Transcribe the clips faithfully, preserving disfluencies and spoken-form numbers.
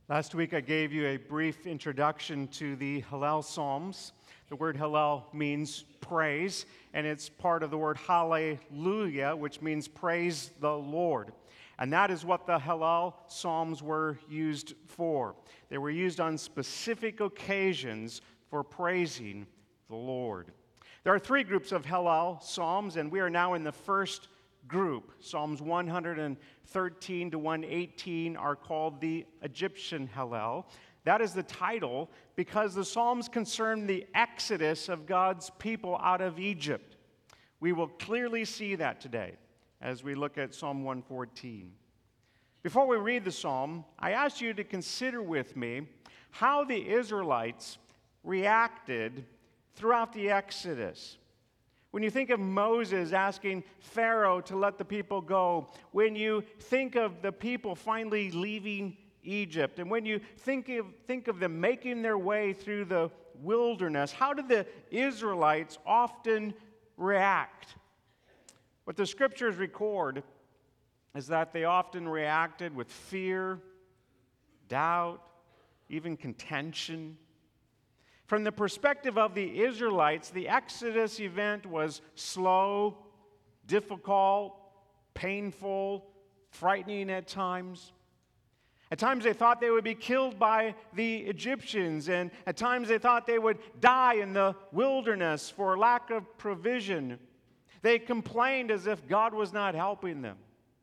Last week I gave you a brief introduction to the Hallel Psalms. The word Hallel means praise, and it's part of the word hallelujah, which means praise the Lord. And that is what the Hallel Psalms were used for. They were used on specific occasions for praising the Lord. There are three groups of Hallel Psalms, and we are now in the first group. Psalms one thirteen to one eighteen are called the Egyptian Hallel. That is the title because the Psalms concern the exodus of God's people out of Egypt. We will clearly see that today as we look at Psalm one fourteen. Before we read the psalm, I ask you to consider with me how the Israelites reacted throughout the Exodus. When you think of Moses asking Pharaoh to let the people go, when you think of the people finally leaving Egypt, and when you think of, think of them making their way through the wilderness, how did the Israelites often react? What the scriptures record is that they often reacted with fear, doubt, even contention. From the perspective of the Israelites, the Exodus event was slow, difficult, painful, frightening at times. At times they thought they would be killed by the Egyptians, and at times they thought they would die in the wilderness for lack of provision. They complained as if God was not helping them.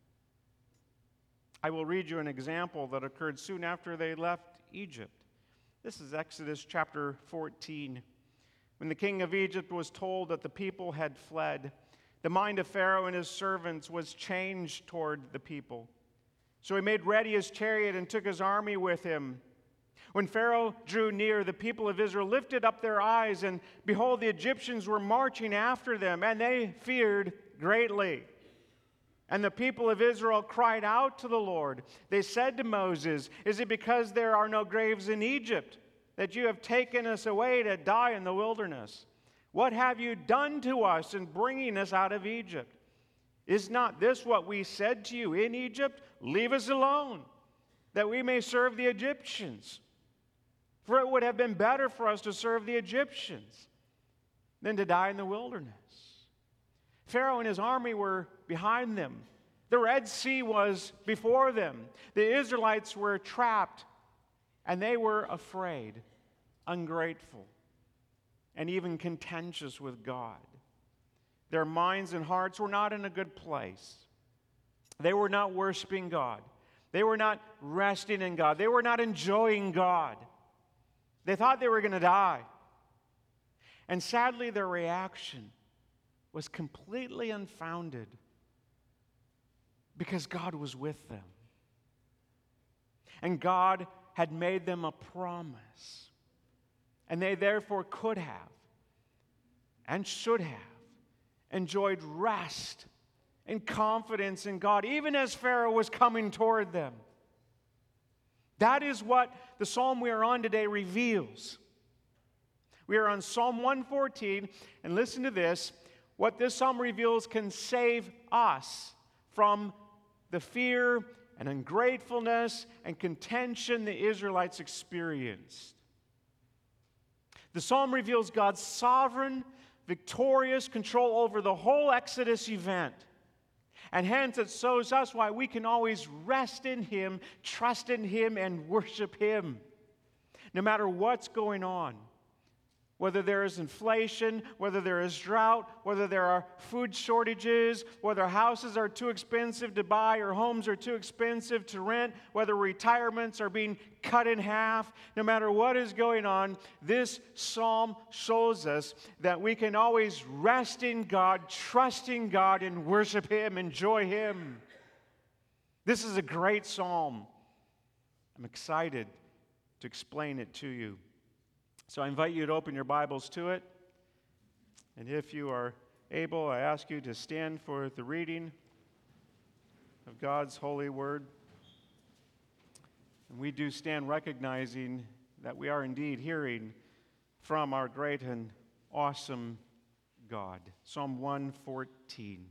I will read you an example that occurred soon after they left Egypt. This is Exodus chapter fourteen. When the king of Egypt was told that the people had fled, the mind of Pharaoh and his servants was changed toward the people. So he made ready his chariot and took his army with him. When Pharaoh drew near, the people of Israel lifted up their eyes, and behold, the Egyptians were marching after them, and they feared greatly. And the people of Israel cried out to the Lord. They said to Moses, "Is it because there are no graves in Egypt that you have taken us away to die in the wilderness? What have you done to us in bringing us out of Egypt? Is not this what we said to you in Egypt? Leave us alone, that we may serve the Egyptians. For it would have been better for us to serve the Egyptians than to die in the wilderness." Pharaoh and his army were behind them. The Red Sea was before them. The Israelites were trapped, and they were afraid, ungrateful, and even contentious with God. Their minds and hearts were not in a good place. They were not worshiping God. They were not resting in God. They were not enjoying God. They thought they were going to die. And sadly, their reaction was completely unfounded because God was with them. And God had made them a promise. And they therefore could have and should have enjoyed rest and confidence in God, even as Pharaoh was coming toward them. That is what the psalm we are on today reveals. We are on Psalm one fourteen, and listen to this. What this psalm reveals can save us from the fear and ungratefulness and contention the Israelites experienced. The psalm reveals God's sovereign, victorious control over the whole Exodus event. And hence it shows us why we can always rest in Him, trust in Him, and worship Him, no matter what's going on. Whether there is inflation, whether there is drought, whether there are food shortages, whether houses are too expensive to buy or homes are too expensive to rent, whether retirements are being cut in half, no matter what is going on, this psalm shows us that we can always rest in God, trust in God, and worship Him, enjoy Him. This is a great psalm. I'm excited to explain it to you. So I invite you to open your Bibles to it. And if you are able, I ask you to stand for the reading of God's holy word. And we do stand recognizing that we are indeed hearing from our great and awesome God. Psalm one fourteen.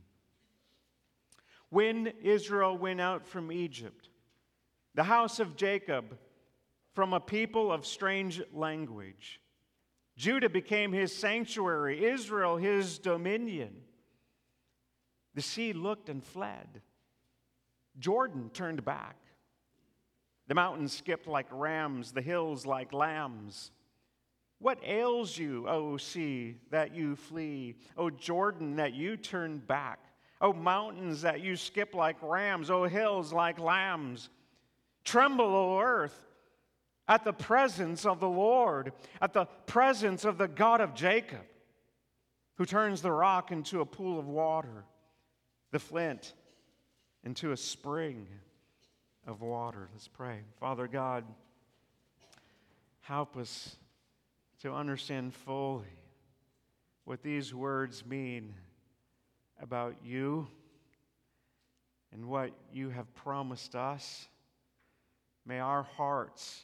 When Israel went out from Egypt, the house of Jacob from a people of strange language. Judah became his sanctuary, Israel his dominion. The sea looked and fled. Jordan turned back. The mountains skipped like rams, the hills like lambs. What ails you, O sea, that you flee? O Jordan, that you turn back? O mountains, that you skip like rams? O hills, like lambs? Tremble, O earth, at the presence of the Lord, at the presence of the God of Jacob, who turns the rock into a pool of water, the flint into a spring of water. Let's pray. Father God, help us to understand fully what these words mean about you and what you have promised us. May our hearts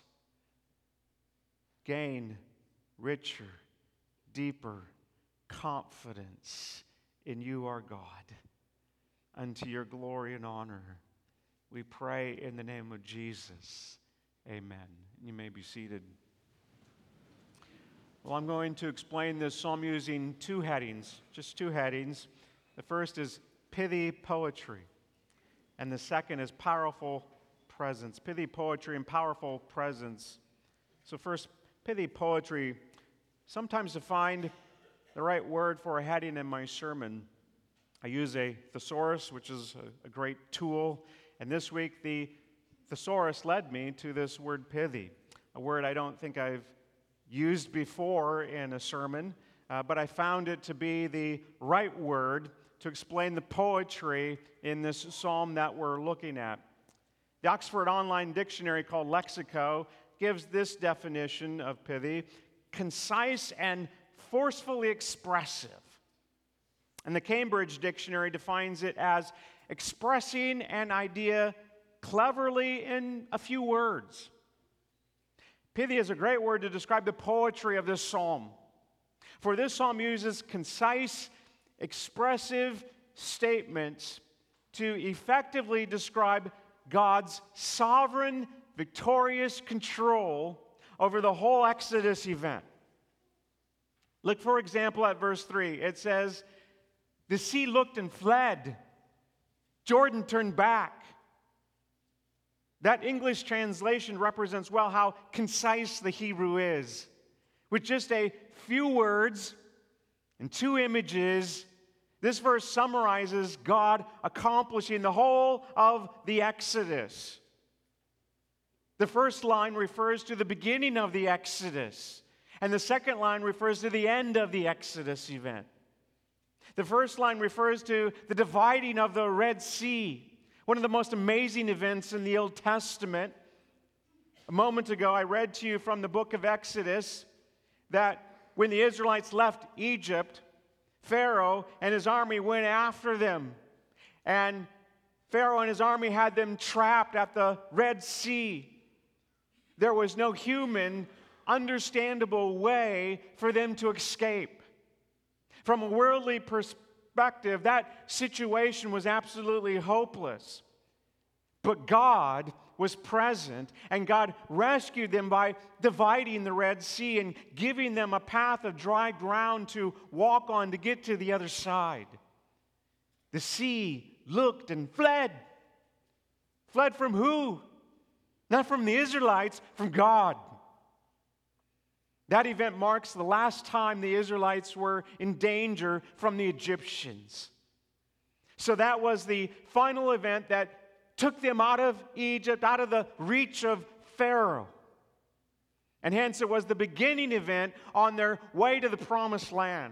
gain richer, deeper confidence in you, our God, unto your glory and honor. We pray in the name of Jesus. Amen. You may be seated. Well, I'm going to explain this psalm using two headings, just two headings. The first is pithy poetry, and the second is powerful presence. Pithy poetry and powerful presence. So first, pithy poetry. Sometimes to find the right word for a heading in my sermon, I use a thesaurus, which is a, a great tool. And this week, the thesaurus led me to this word pithy, a word I don't think I've used before in a sermon, uh, but I found it to be the right word to explain the poetry in this psalm that we're looking at. The Oxford Online Dictionary, called Lexico, gives this definition of pithy: concise and forcefully expressive. And the Cambridge Dictionary defines it as expressing an idea cleverly in a few words. Pithy is a great word to describe the poetry of this psalm. For this psalm uses concise, expressive statements to effectively describe God's sovereign, victorious control over the whole Exodus event. Look, for example, at verse three. It says, "The sea looked and fled. Jordan turned back." That English translation represents well how concise the Hebrew is. With just a few words and two images, this verse summarizes God accomplishing the whole of the Exodus. The first line refers to the beginning of the Exodus, and the second line refers to the end of the Exodus event. The first line refers to the dividing of the Red Sea, one of the most amazing events in the Old Testament. A moment ago, I read to you from the book of Exodus that when the Israelites left Egypt, Pharaoh and his army went after them. And Pharaoh and his army had them trapped at the Red Sea. There was no human, understandable way for them to escape. From a worldly perspective, that situation was absolutely hopeless. But God was present, and God rescued them by dividing the Red Sea and giving them a path of dry ground to walk on to get to the other side. The sea looked and fled. Fled from who? Not from the Israelites, from God. That event marks the last time the Israelites were in danger from the Egyptians. So that was the final event that took them out of Egypt, out of the reach of Pharaoh. And hence it was the beginning event on their way to the promised land.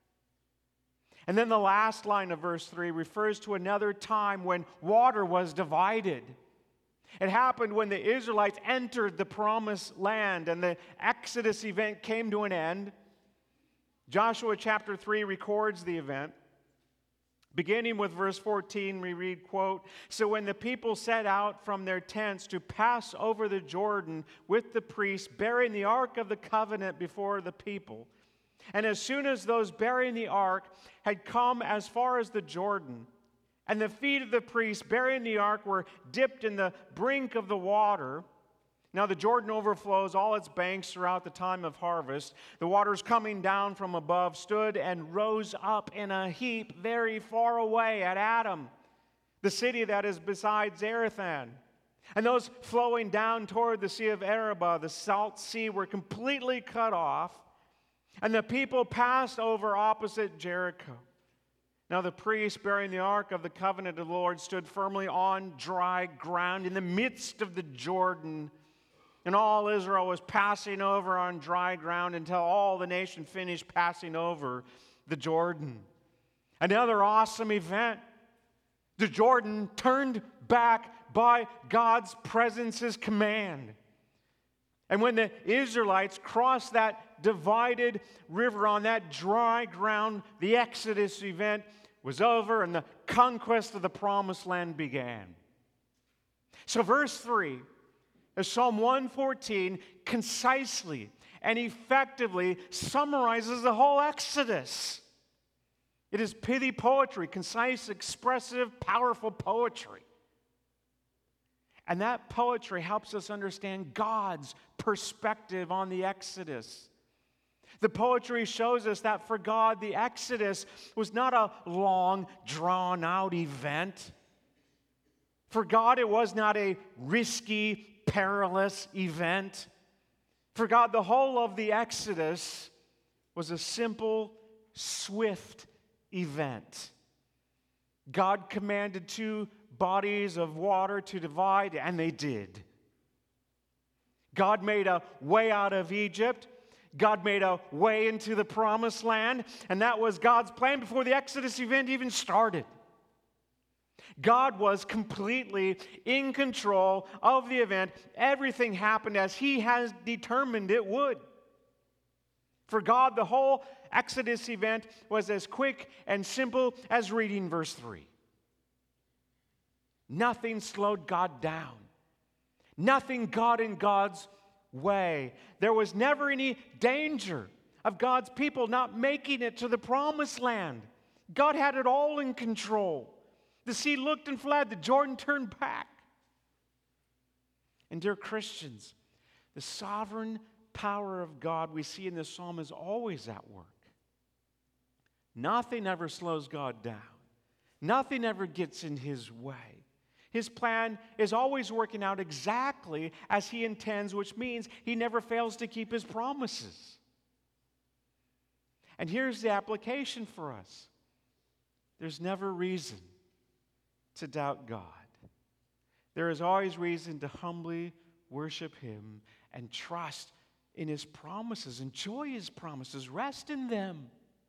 And then the last line of verse three refers to another time when water was divided. It happened when the Israelites entered the promised land and the Exodus event came to an end. Joshua chapter three records the event. Beginning with verse fourteen, we read, quote, "So when the people set out from their tents to pass over the Jordan with the priests bearing the ark of the covenant before the people, and as soon as those bearing the ark had come as far as the Jordan, and the feet of the priests bearing the ark were dipped in the brink of the water, Now the Jordan overflows all its banks throughout the time of harvest. The waters coming down from above stood and rose up in a heap very far away at Adam, the city that is beside Zarethan. And those flowing down toward the Sea of Arabah, the Salt Sea, were completely cut off, and the people passed over opposite Jericho. Now the priest bearing the ark of the covenant of the Lord stood firmly on dry ground in the midst of the Jordan. And all Israel was passing over on dry ground until all the nation finished passing over the Jordan. Another awesome event. The Jordan turned back by God's presence, His command. And when the Israelites crossed that divided river on that dry ground, the Exodus event was over and the conquest of the promised land began. So verse three of Psalm one fourteen concisely and effectively summarizes the whole Exodus. It is pithy poetry, concise, expressive, powerful poetry. And that poetry helps us understand God's perspective on the Exodus. The poetry shows us that for God, the Exodus was not a long, drawn-out event. For God, it was not a risky, perilous event. For God, the whole of the Exodus was a simple, swift event. God commanded two bodies of water to divide, and they did. God made a way out of Egypt. God made a way into the promised land, and that was God's plan before the Exodus event even started. God was completely in control of the event. Everything happened as He has determined it would. For God, the whole Exodus event was as quick and simple as reading verse three. Nothing slowed God down. Nothing got in God's way. There was never any danger of God's people not making it to the promised land. God had it all in control. The sea looked and fled. The Jordan turned back. And dear Christians, the sovereign power of God we see in this psalm is always at work. Nothing ever slows God down. Nothing ever gets in His way. His plan is always working out exactly as He intends, which means He never fails to keep His promises. And here's the application for us. There's never reason to doubt God. There is always reason to humbly worship Him and trust in His promises, enjoy His promises, rest in them.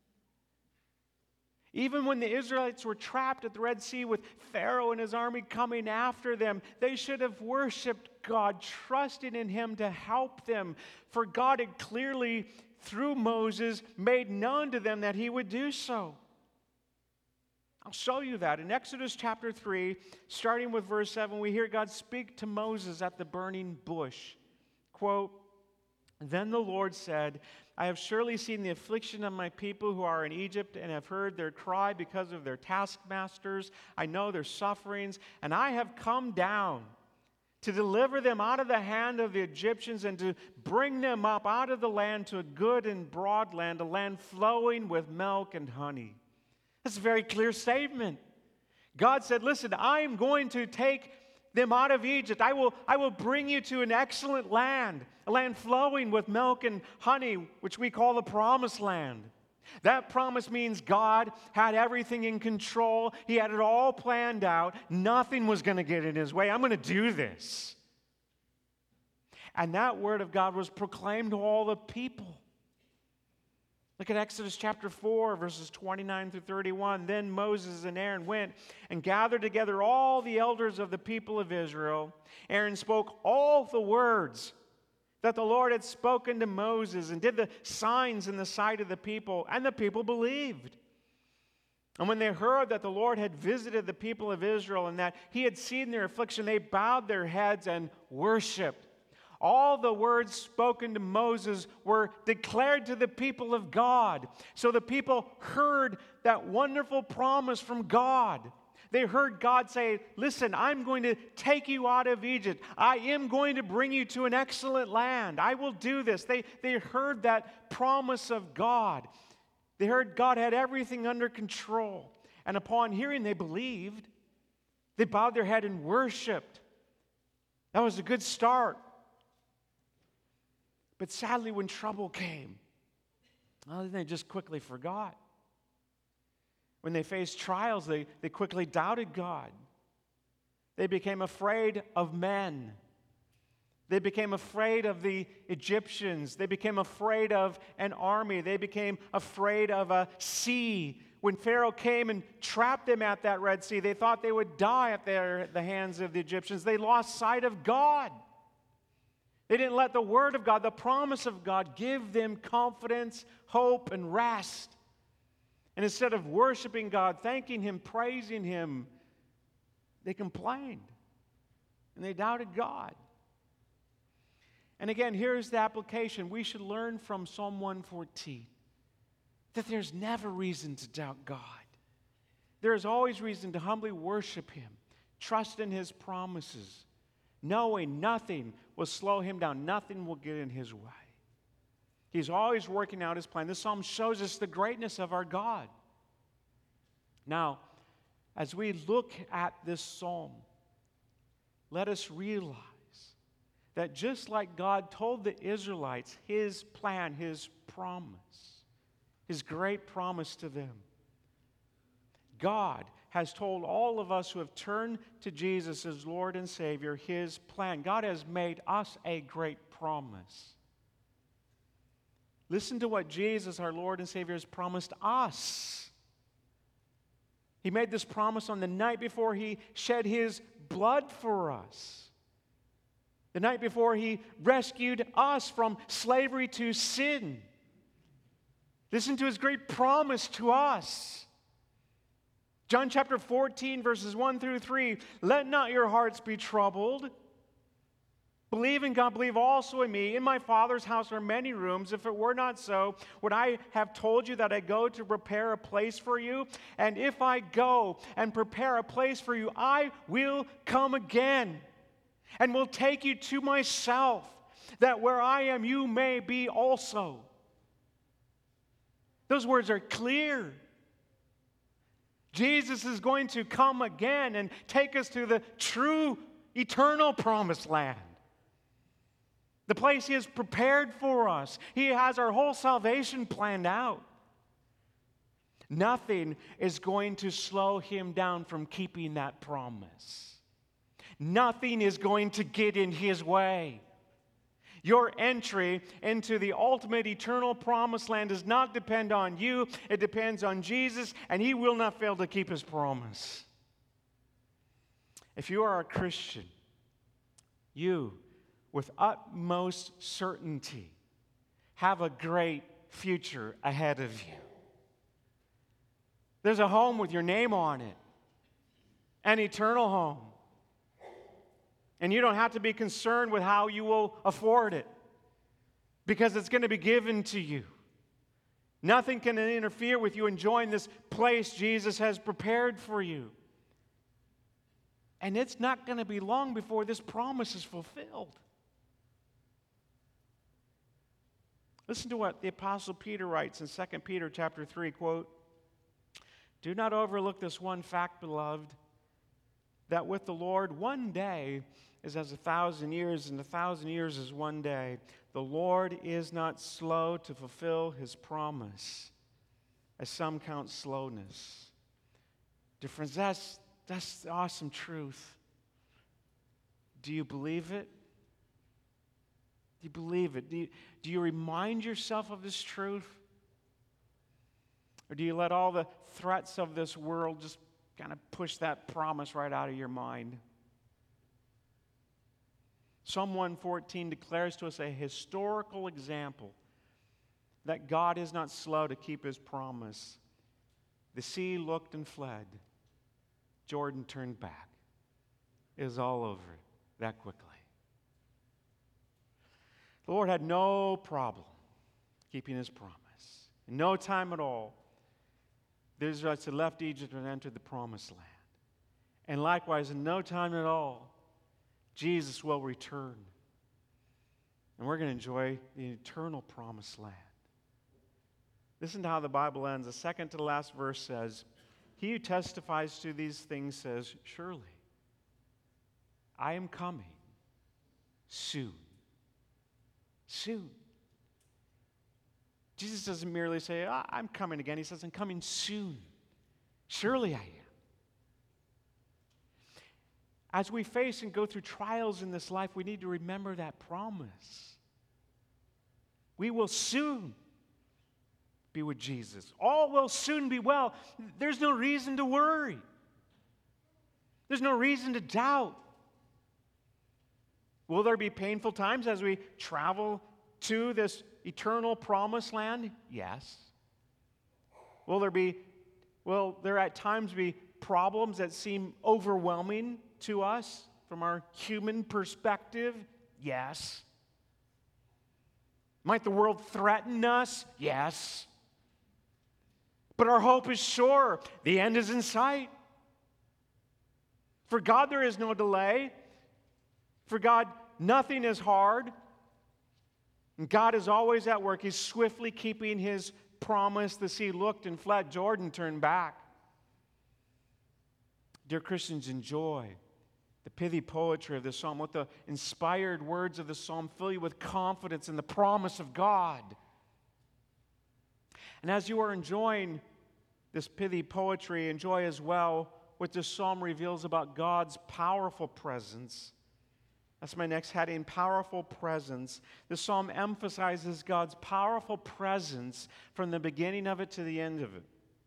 Even when the Israelites were trapped at the Red Sea with Pharaoh and his army coming after them, they should have worshiped God, trusting in Him to help them. For God had clearly, through Moses, made known to them that He would do so. I'll show you that. In Exodus chapter three, starting with verse seven, we hear God speak to Moses at the burning bush. Quote, "Then the Lord said, I have surely seen the affliction of my people who are in Egypt and have heard their cry because of their taskmasters. I know their sufferings, and I have come down to deliver them out of the hand of the Egyptians and to bring them up out of the land to a good and broad land, a land flowing with milk and honey." That's a very clear statement. God said, listen, I am going to take them out of Egypt. I will, I will bring you to an excellent land, a land flowing with milk and honey, which we call the promised land. That promise means God had everything in control. He had it all planned out. Nothing was going to get in His way. I'm going to do this. And that word of God was proclaimed to all the people. Look at Exodus chapter four, verses twenty-nine through thirty-one. Then Moses and Aaron went and gathered together all the elders of the people of Israel. Aaron spoke all the words that the Lord had spoken to Moses and did the signs in the sight of the people, and the people believed. And when they heard that the Lord had visited the people of Israel and that He had seen their affliction, they bowed their heads and worshiped. All the words spoken to Moses were declared to the people of God. So the people heard that wonderful promise from God. They heard God say, listen, I'm going to take you out of Egypt. I am going to bring you to an excellent land. I will do this. They, they heard that promise of God. They heard God had everything under control. And upon hearing, they believed. They bowed their head and worshiped. That was a good start. But sadly, when trouble came, well, they just quickly forgot. When they faced trials, they, they quickly doubted God. They became afraid of men. They became afraid of the Egyptians. They became afraid of an army. They became afraid of a sea. When Pharaoh came and trapped them at that Red Sea, they thought they would die at their, the hands of the Egyptians. They lost sight of God. They didn't let the word of God, the promise of God, give them confidence, hope, and rest. And instead of worshiping God, thanking Him, praising Him, they complained and they doubted God. And again, here's the application. We should learn from Psalm one fourteen that there's never reason to doubt God. There is always reason to humbly worship Him, trust in His promises, knowing nothing will slow Him down, nothing will get in His way. He's always working out His plan. This psalm shows us the greatness of our God. Now, as we look at this psalm, let us realize that just like God told the Israelites His plan, His promise, His great promise to them, God has told all of us who have turned to Jesus as Lord and Savior His plan. God has made us a great promise. Listen to what Jesus, our Lord and Savior, has promised us. He made this promise on the night before He shed His blood for us. The night before He rescued us from slavery to sin. Listen to His great promise to us. John chapter fourteen, verses one through three. Let not your hearts be troubled. Believe in God, believe also in me. In my Father's house are many rooms. If it were not so, would I have told you that I go to prepare a place for you? And if I go and prepare a place for you, I will come again and will take you to myself, that where I am, you may be also. Those words are clear. Jesus is going to come again and take us to the true, eternal promised land. The place He has prepared for us. He has our whole salvation planned out. Nothing is going to slow Him down from keeping that promise. Nothing is going to get in His way. Your entry into the ultimate eternal promised land does not depend on you. It depends on Jesus, and He will not fail to keep His promise. If you are a Christian, you, with utmost certainty, have a great future ahead of you. There's a home with your name on it, an eternal home. And you don't have to be concerned with how you will afford it, because it's going to be given to you. Nothing can interfere with you enjoying this place Jesus has prepared for you. And it's not going to be long before this promise is fulfilled. Listen to what the Apostle Peter writes in Second Peter chapter three, quote, "Do not overlook this one fact, beloved, that with the Lord one day is as a thousand years, and a thousand years is one day. The Lord is not slow to fulfill His promise, as some count slowness." Dear friends, that's, that's the awesome truth. Do you believe it? Do you believe it? Do you, do you remind yourself of this truth? Or do you let all the threats of this world just kind of push that promise right out of your mind? Psalm one fourteen declares to us a historical example that God is not slow to keep His promise. The sea looked and fled. Jordan turned back. It was all over that quickly. The Lord had no problem keeping His promise. In no time at all, the Israelites had left Egypt and entered the promised land. And likewise, in no time at all, Jesus will return. And we're going to enjoy the eternal promised land. Listen to how the Bible ends. The second to the last verse says, "He who testifies to these things says, surely, I am coming soon." Soon. Jesus doesn't merely say, "Ah, I'm coming again." He says, "I'm coming soon. Surely I am." As we face and go through trials in this life, we need to remember that promise. We will soon be with Jesus. All will soon be well. There's no reason to worry. There's no reason to doubt. Will there be painful times as we travel to this eternal promised land? Yes. Will there be, will there at times be problems that seem overwhelming to us from our human perspective? Yes. Might the world threaten us? Yes. But our hope is sure. The end is in sight. For God, there is no delay. For God, nothing is hard. And God is always at work. He's swiftly keeping His promise. The sea looked and fled. Jordan turned back. Dear Christians, enjoy the pithy poetry of the psalm. Let the inspired words of the psalm fill you with confidence in the promise of God. And as you are enjoying this pithy poetry, enjoy as well what this psalm reveals about God's powerful presence. That's my next heading, powerful presence. The psalm emphasizes God's powerful presence from the beginning of it to the end of it.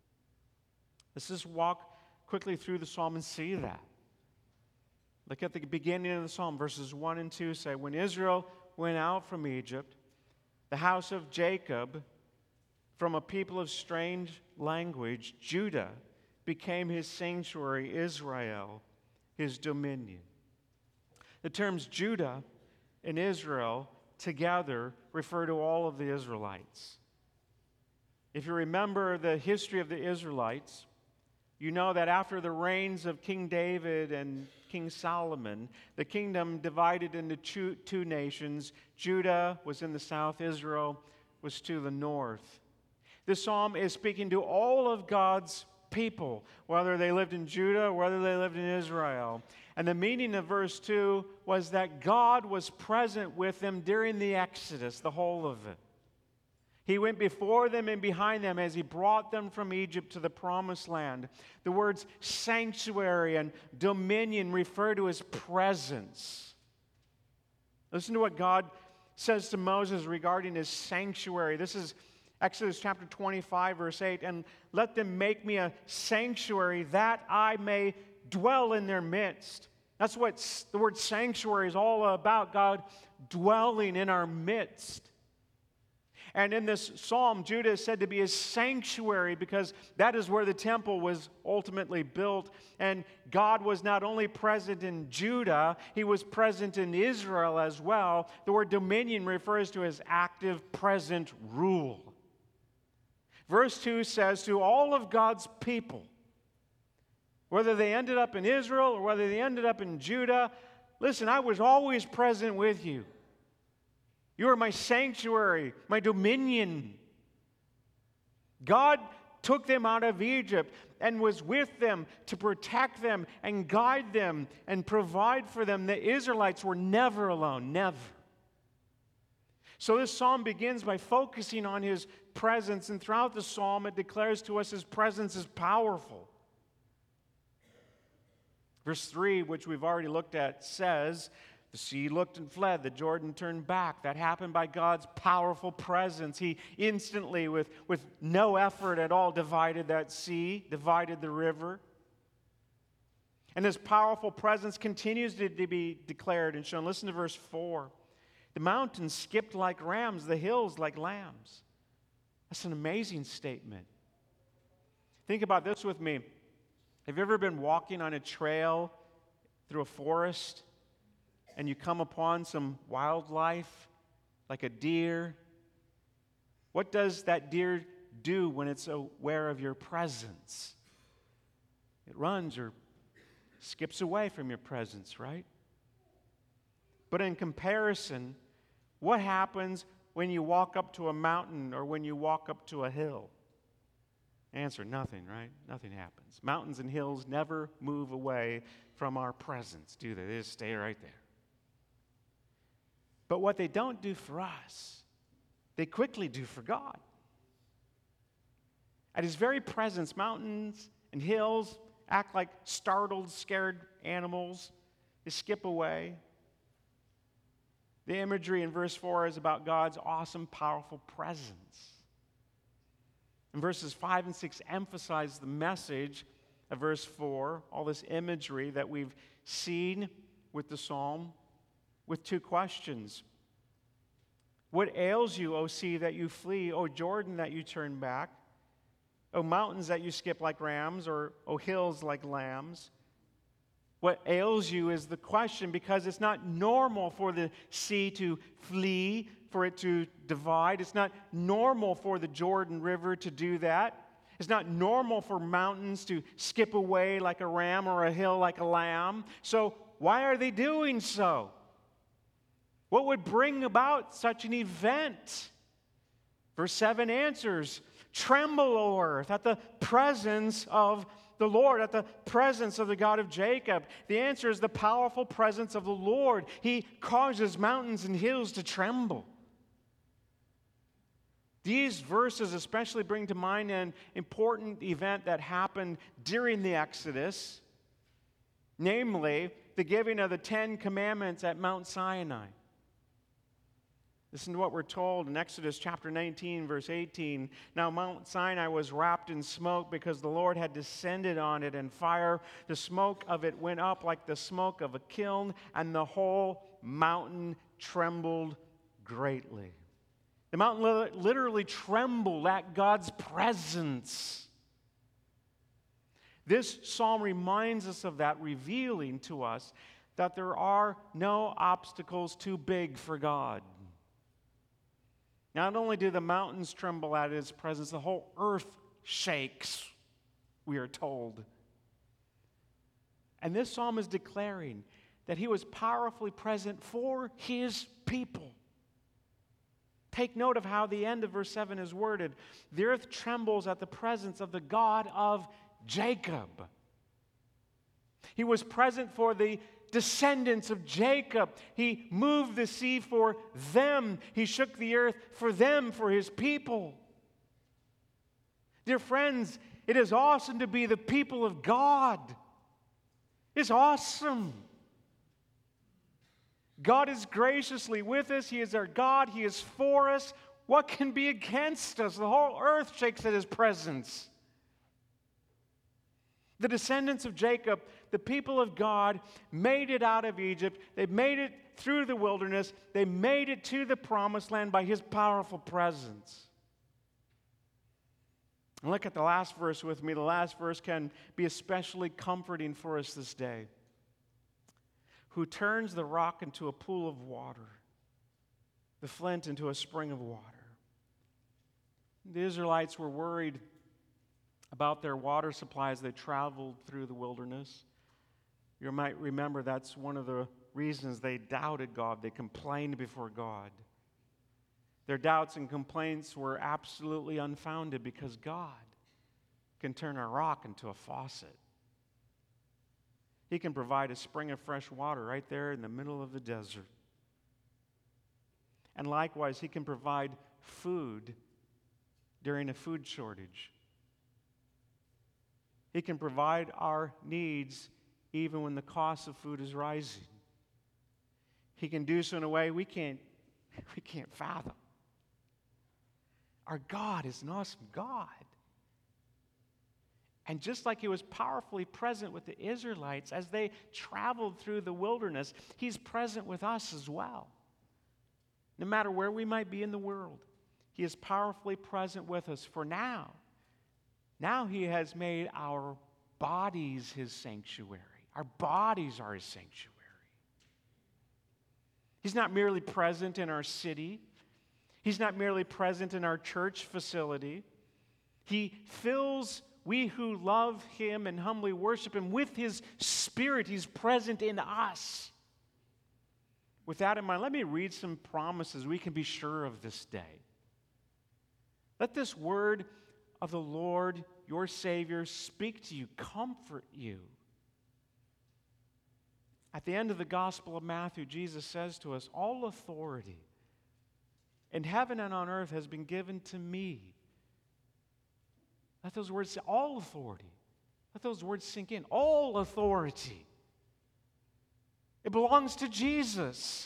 Let's just walk quickly through the psalm and see that. Look at the beginning of the psalm. Verses one and two say, "When Israel went out from Egypt, the house of Jacob, from a people of strange language, Judah became his sanctuary, Israel his dominion." The terms Judah and Israel together refer to all of the Israelites. If you remember the history of the Israelites, you know that after the reigns of King David and King Solomon, the kingdom divided into two, two nations. Judah was in the south, Israel was to the north. This psalm is speaking to all of God's people, whether they lived in Judah or whether they lived in Israel. And the meaning of verse two was that God was present with them during the Exodus, the whole of it. He went before them and behind them as He brought them from Egypt to the promised land. The words sanctuary and dominion refer to His presence. Listen to what God says to Moses regarding His sanctuary. This is Exodus chapter twenty-five, verse eight. "And let them make me a sanctuary that I may dwell in their midst." That's what the word sanctuary is all about, God dwelling in our midst. And in this psalm, Judah is said to be His sanctuary because that is where the temple was ultimately built. And God was not only present in Judah, He was present in Israel as well. The word dominion refers to His active, present rule. Verse two says, to all of God's people, whether they ended up in Israel or whether they ended up in Judah, listen, I was always present with you. You are my sanctuary, my dominion. God took them out of Egypt and was with them to protect them and guide them and provide for them. The Israelites were never alone, never. So this psalm begins by focusing on His presence, and throughout the psalm it declares to us His presence is powerful. Verse three, which we've already looked at, says, the sea looked and fled, the Jordan turned back. That happened by God's powerful presence. He instantly, with, with no effort at all, divided that sea, divided the river. And His powerful presence continues to, to be declared and shown. Listen to verse four. The mountains skipped like rams, the hills like lambs. That's an amazing statement. Think about this with me. Have you ever been walking on a trail through a forest and you come upon some wildlife like a deer? What does that deer do when it's aware of your presence? It runs or skips away from your presence, right? But in comparison, what happens when you walk up to a mountain or when you walk up to a hill? Answer, nothing, right? Nothing happens. Mountains and hills never move away from our presence, do they? They just stay right there. But what they don't do for us, they quickly do for God. At His very presence, mountains and hills act like startled, scared animals. They skip away. The imagery in verse four is about God's awesome, powerful presence. And verses five and six emphasize the message of verse four, all this imagery that we've seen with the psalm, with two questions. What ails you, O sea, that you flee, O Jordan, that you turn back, O mountains that you skip like rams, or O hills like lambs? What ails you is the question, because it's not normal for the sea to flee, for it to divide. It's not normal for the Jordan River to do that. It's not normal for mountains to skip away like a ram or a hill like a lamb. So why are they doing so? What would bring about such an event? Verse seven answers, tremble, O earth, at the presence of the Lord, at the presence of the God of Jacob. The answer is the powerful presence of the Lord. He causes mountains and hills to tremble. These verses especially bring to mind an important event that happened during the Exodus, namely the giving of the Ten Commandments at Mount Sinai. Listen to what we're told in Exodus chapter nineteen, verse eighteen. Now Mount Sinai was wrapped in smoke because the Lord had descended on it in fire. The smoke of it went up like the smoke of a kiln, and the whole mountain trembled greatly. The mountain literally trembled at God's presence. This psalm reminds us of that, revealing to us that there are no obstacles too big for God. Not only do the mountains tremble at His presence, the whole earth shakes, we are told. And this psalm is declaring that He was powerfully present for His people. Take note of how the end of verse seven is worded. The earth trembles at the presence of the God of Jacob. He was present for the descendants of Jacob. He moved the sea for them. He shook the earth for them, for His people. Dear friends, it is awesome to be the people of God. It's awesome. God is graciously with us. He is our God. He is for us. What can be against us? The whole earth shakes at His presence. The descendants of Jacob, the people of God, made it out of Egypt. They made it through the wilderness. They made it to the promised land by His powerful presence. And look at the last verse with me. The last verse can be especially comforting for us this day. Who turns the rock into a pool of water, the flint into a spring of water. The Israelites were worried about their water supply as they traveled through the wilderness. You might remember that's one of the reasons they doubted God. They complained before God. Their doubts and complaints were absolutely unfounded because God can turn a rock into a faucet. He can provide a spring of fresh water right there in the middle of the desert. And likewise, He can provide food during a food shortage. He can provide our needs even when the cost of food is rising. He can do so in a way we can't, we can't fathom. Our God is an awesome God. And just like He was powerfully present with the Israelites as they traveled through the wilderness, He's present with us as well. No matter where we might be in the world, He is powerfully present with us for now. Now He has made our bodies His sanctuary. Our bodies are His sanctuary. He's not merely present in our city. He's not merely present in our church facility. He fills we who love him and humbly worship him with his Spirit, he's present in us. With that in mind, let me read some promises we can be sure of this day. Let this word of the Lord, your Savior, speak to you, comfort you. At the end of the Gospel of Matthew, Jesus says to us, all authority in heaven and on earth has been given to me. Let those words say, all authority. Let those words sink in. All authority. It belongs to Jesus.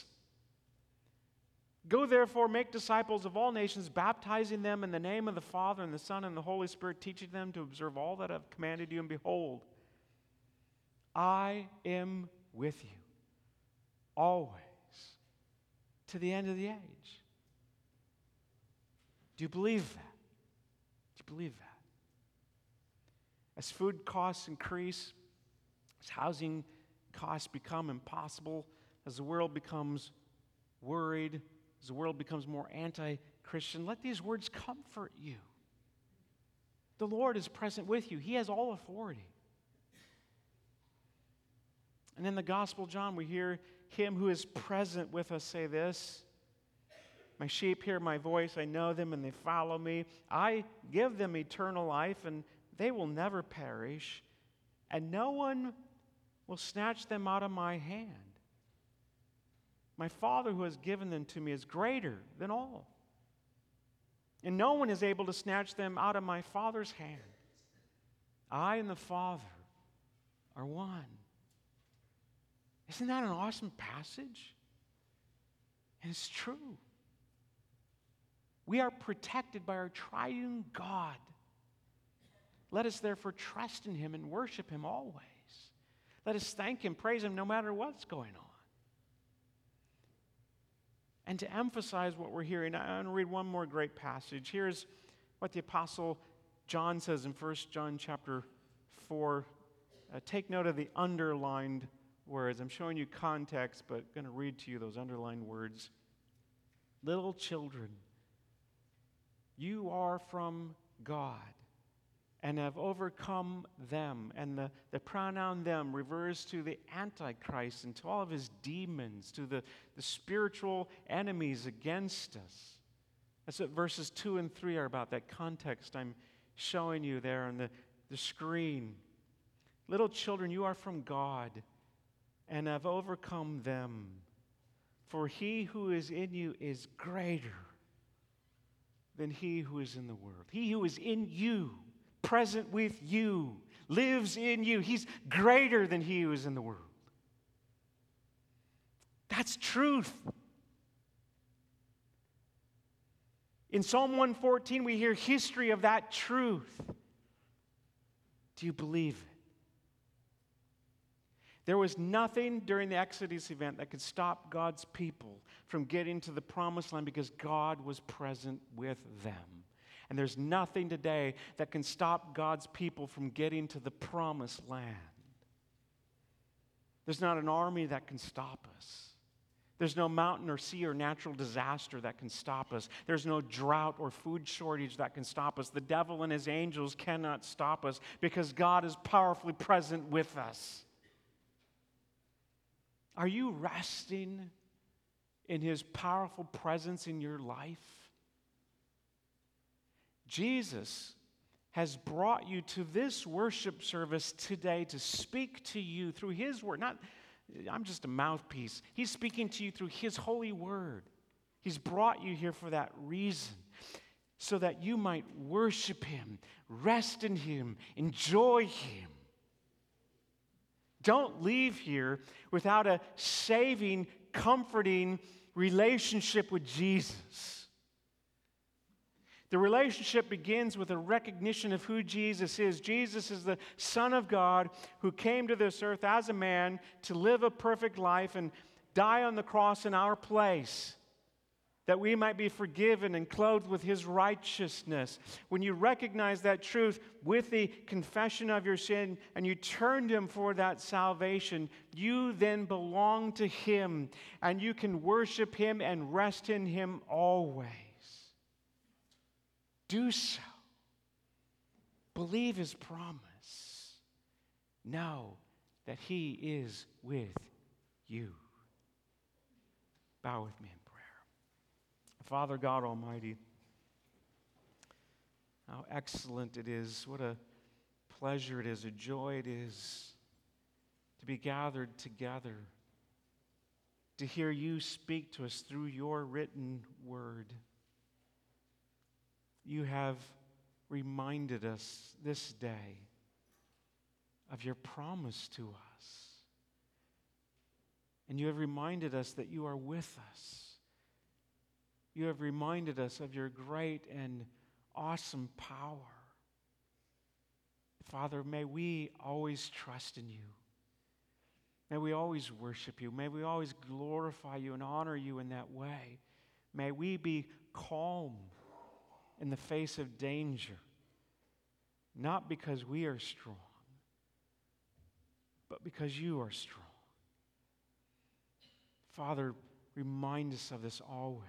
Go therefore, make disciples of all nations, baptizing them in the name of the Father and the Son and the Holy Spirit, teaching them to observe all that I've commanded you. And behold, I am with you always to the end of the age. Do you believe that? Do you believe that? As food costs increase, as housing costs become impossible, as the world becomes worried, as the world becomes more anti-Christian, let these words comfort you. The Lord is present with you. He has all authority. And in the Gospel of John, we hear him who is present with us say this, my sheep hear my voice, I know them, and they follow me. I give them eternal life, and they will never perish, and no one will snatch them out of my hand. My Father who has given them to me is greater than all, and no one is able to snatch them out of my Father's hand. I and the Father are one. Isn't that an awesome passage? And it's true. We are protected by our triune God. Let us therefore trust in him and worship him always. Let us thank him, praise him, no matter what's going on. And to emphasize what we're hearing, I want to read one more great passage. Here's what the Apostle John says in First John chapter four. Uh, take note of the underlined words. I'm showing you context, but I'm going to read to you those underlined words. Little children, you are from God and have overcome them. And the, the pronoun them refers to the Antichrist and to all of his demons, to the, the spiritual enemies against us. That's what verses two and three are about, that context I'm showing you there on the, the screen. Little children, you are from God and have overcome them. For he who is in you is greater than he who is in the world. He who is in you, present with you, lives in you. He's greater than he who is in the world. That's truth. In Psalm one fourteen, we hear history of that truth. Do you believe it? There was nothing during the Exodus event that could stop God's people from getting to the promised land because God was present with them. And there's nothing today that can stop God's people from getting to the promised land. There's not an army that can stop us. There's no mountain or sea or natural disaster that can stop us. There's no drought or food shortage that can stop us. The devil and his angels cannot stop us because God is powerfully present with us. Are you resting in his powerful presence in your life? Jesus has brought you to this worship service today to speak to you through his word. Not, I'm just a mouthpiece. He's speaking to you through his holy word. He's brought you here for that reason, so that you might worship him, rest in him, enjoy him. Don't leave here without a saving, comforting relationship with Jesus. The relationship begins with a recognition of who Jesus is. Jesus is the Son of God who came to this earth as a man to live a perfect life and die on the cross in our place, that we might be forgiven and clothed with his righteousness. When you recognize that truth with the confession of your sin and you turn to him for that salvation, you then belong to him and you can worship him and rest in him always. Do so. Believe his promise. Know that he is with you. Bow with me in prayer. Father God Almighty, how excellent it is, what a pleasure it is, a joy it is to be gathered together, to hear you speak to us through your written word. You have reminded us this day of your promise to us. And you have reminded us that you are with us. You have reminded us of your great and awesome power. Father, may we always trust in you. May we always worship you. May we always glorify you and honor you in that way. May we be calm in the face of danger, not because we are strong, but because you are strong. Father, remind us of this always.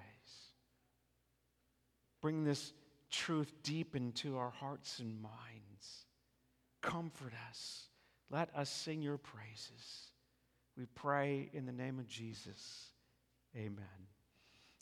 Bring this truth deep into our hearts and minds. Comfort us. Let us sing your praises. We pray in the name of Jesus. Amen.